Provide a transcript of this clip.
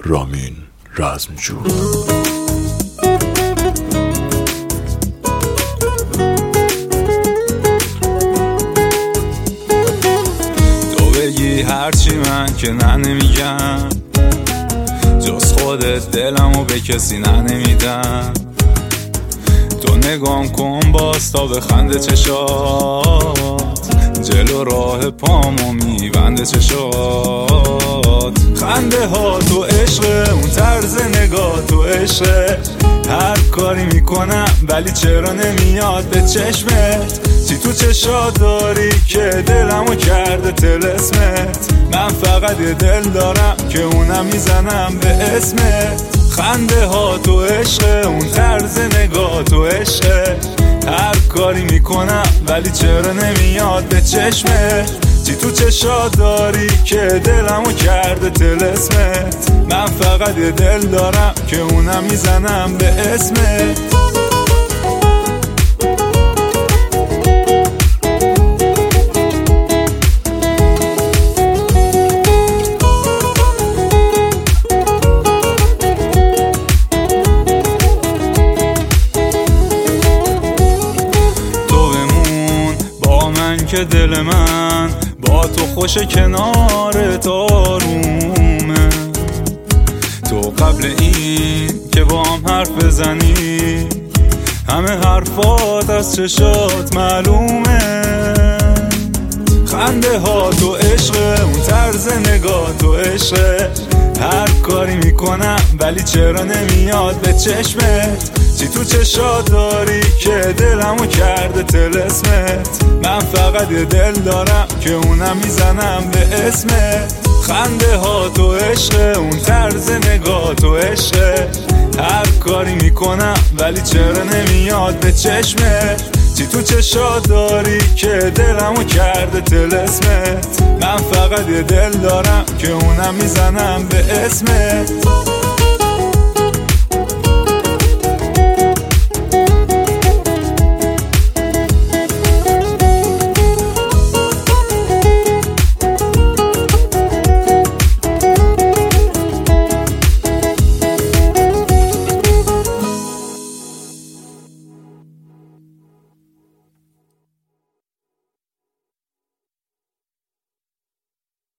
رامین رزمجو. تو بگی هرچی من که نه نمیگم، جز خودت دلمو به کسی نه نمیدم. تو نگام کن باز تا به خنده چشات، جلو راه پامو میبنده چشات. خنده ها تو عشق، اون طرز نگاه تو عشق. هر کاری میکنم ولی چرا نمیاد به چشمت؟ چی تو چشات داری که دلمو کرده طلسمت؟ من فقط یه دل دارم که اونم میزنم به اسمت. خنده ها تو عشق، اون طرز نگاه تو عشق. هر کاری میکنم ولی چرا نمیاد به چشمت؟ چی تو چشات داری که دلمو کرده طلسمت؟ من فقط یه دل دارم که اونم میزنم به اسمت. که دل من با تو خوش کنارت آرومه. تو قبل این که با هم حرف بزنی، همه حرفات از چشات معلومه. خنده ها تو عشق، اون طرز نگاه تو عشق. هر کاری میکنم ولی چرا نمیاد به چشمت؟ چی تو چشات داری که دلمو کرده طلسمت؟ من فقط یه دل دارم که اونم میزنم به اسمت. خنده ها تو عشق، اون طرز نگاه تو عشق. هر کاری میکنم ولی چرا نمیاد به چشمت؟ چی تو چشات داری که دلمو کرده طلسمت؟ من فقط یه دل دارم که اونم میزنم به اسمت.